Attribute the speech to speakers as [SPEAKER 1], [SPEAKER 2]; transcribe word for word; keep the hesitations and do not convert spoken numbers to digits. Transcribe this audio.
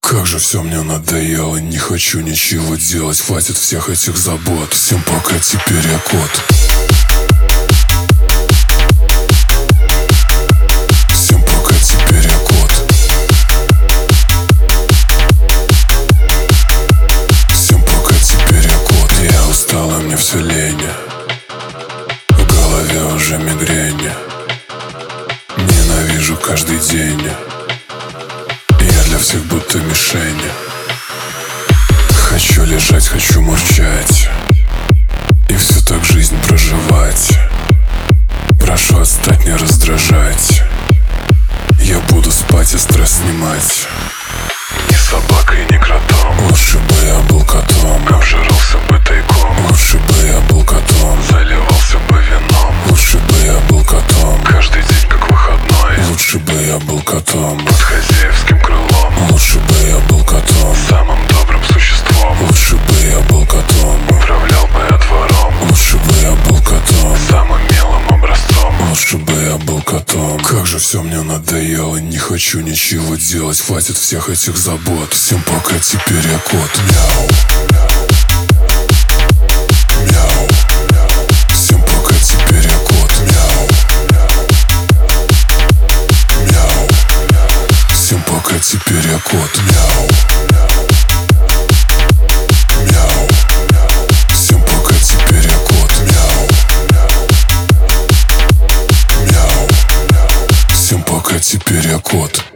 [SPEAKER 1] Как же все мне надоело, не хочу ничего делать. Хватит всех этих забот. Всем пока, теперь я кот. Всем пока, теперь я кот. Всем пока, теперь я кот. Я устал, и мне все лень. В голове уже мигрень. Ненавижу каждый день. Я для всех будто мишень. Хочу лежать, хочу мурчать и все так жизнь проживать. Прошу отстать, не раздражать. Я буду спать и стресс снимать. Ни собакой, ни кротом. Лучше бы я был котом. Обжирался бы тайком. Лучше бы я был котом. Заливался бы вином. Лучше бы я был котом. Каждый день как выходной. Лучше бы я был котом. Под хозяевским крылом. Лучше бы я был котом. Самым добрым существом. Лучше бы я был котом. Управлял бы я двором. Лучше бы я был котом. Самым милым образцом. Лучше бы я был котом. Как же все мне надоело, не хочу ничего делать. Хватит всех этих забот. Всем пока, теперь я кот. Мяу. Мяу. Всем пока, теперь я кот. Мяу. Мяу. Всем пока, теперь я кот. Мяу. Мяу. Всем пока, теперь я кот. Мяу. Мяу. Всем пока, теперь я кот.